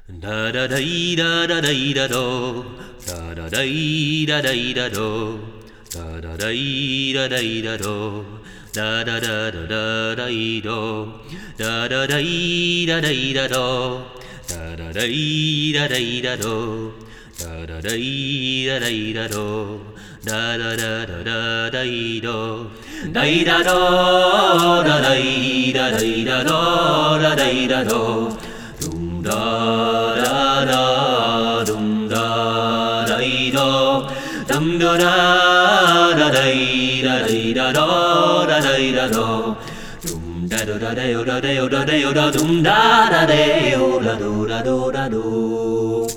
Da da da da da da da do, da da da da da do, da da da da da do, da da da da da do, da da da da da do, da da da da do, da da da da do, da da da da do, da da do, da da da do, da da do. Da da da dum da da do dum da da da da da da do dum da da da da da dum da da da do.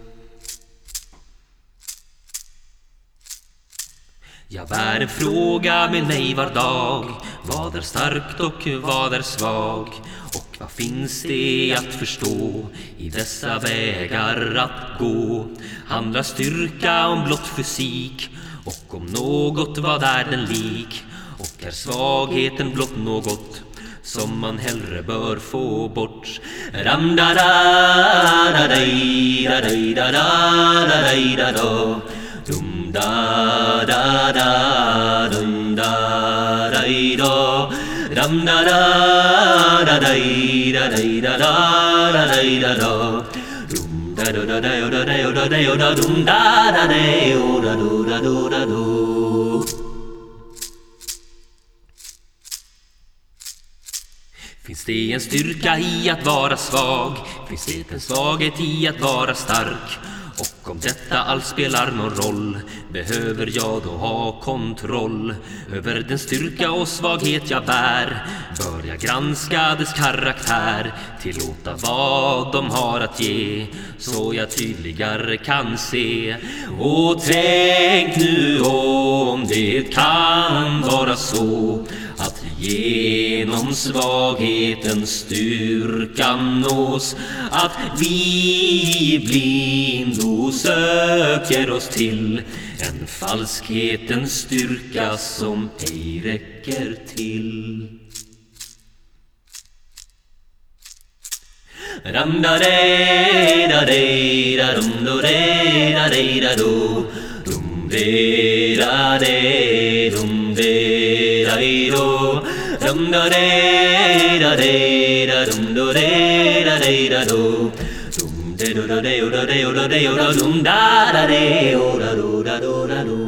Jag bär en fråga med mig var dag. Vad är starkt och vad är svag? Och vad finns det att förstå i dessa vägar att gå? Handlar styrka om blott fysik? Och om något, vad är den lik? Och är svagheten blott något som man hellre bör få bort? Ram da da da da da da da da da dum da da da dum da da do ram da da da da da da do dum da da da dum da da do. Finns det en styrka i att vara svag? Finns det en svaghet i att vara stark? Och om detta allt spelar någon roll, behöver jag då ha kontroll över den styrka och svaghet jag bär? Bör jag granska dess karaktär, tillåta vad de har att ge, så jag tydligare kan se? Och tänk nu om det kan vara så att genom svagheten styrkan nås, att vi blindo söker oss till en falskhetens styrka som ej räcker till. Ram da de da de da dum do de da de da do dum de da de dum de da do dum da de da dum do de da do dum de do da de dum da da de da do.